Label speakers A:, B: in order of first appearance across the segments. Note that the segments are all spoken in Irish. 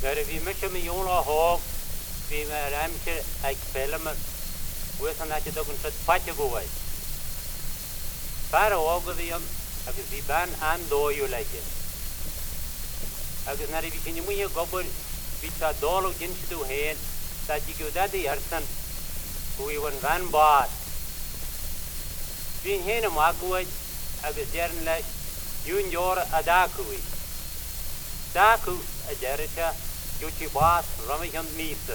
A: Cer bhí me sem Jón á hág, bhí me aimse ag féile Wes an ati dogun sat patja goai. Para oga vi an agus vi ban an doju leige. Agus nari vi tinni muia gobor vi ta dolo jinsidu hen ta jigu dadi arsan hui wan van baad. Vi hen am akuai agus jern leis yun jora adakui. Daku a jerita yuchi baas ramihan misa.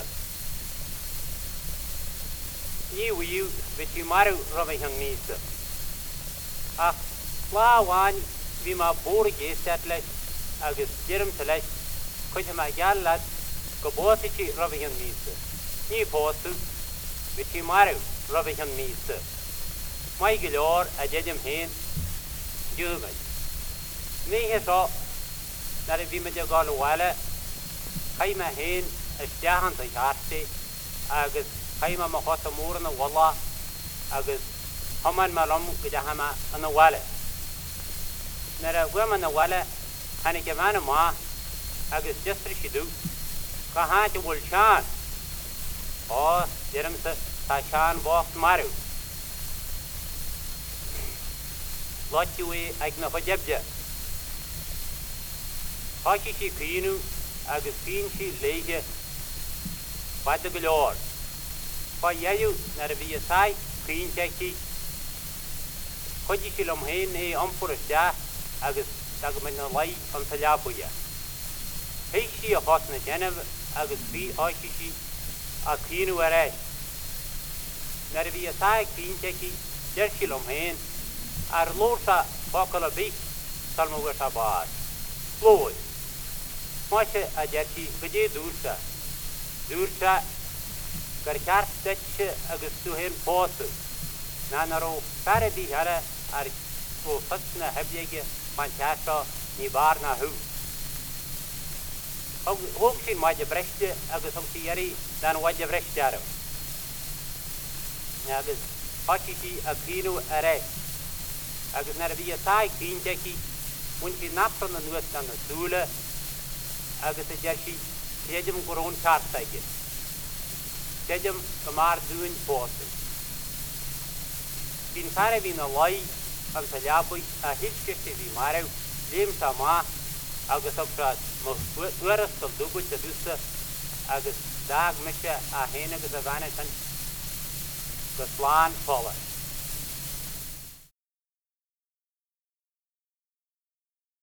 A: You which you maru Robihan Nisa. Ach, Lawan, Vima Borgi Satlet, Agus Jerem Select, Kojama Yalat, Gobosichi Robihan Nisa. Ni Posu, which you maru Robihan Nisa. My Gilor, a Jedem Hen, Jumaj. Me has all that if Vimajagal Walla, Haima Hen, a Jahan the Yarte, Agus. Kaima mahota murna walla agus haman malam gajahama ana wala nara wama na wala hani jamana ma agus jastri shidu kaha to bulshan o jeram sa tashan box maru lotui agna hojabja hakishi kinu agus pinchi leje padaglor Pa yayu narbiya sai clean cheki Koji silom hen he ampurasya agus dagmen lai on salabuya Heishi a hosna janav agus bi ashishi a cleanu aray Narbiya sai clean cheki jershilom hen ar lorsa bakala bi salma wasa baad Loy Masha a jershi baje dursa Karchar stitch agus to him post. Nanaro paradi hara ar o fasna habjege manchasa ni barna hu. Hoogsin maje brechte agus homsi yari dan waje brechtaro. Agus hakishi agrino are. Agus narbiya sai kinjeki unki napson nuestan dula agus jershi jejum koron chartaige. Tejam kamar doing post. Bin fare bin a lai an salabu a hitchke vi maru lim sama agus opras muras to dubu chadusa agus dag mesha a hena gazavana san gaslan pola.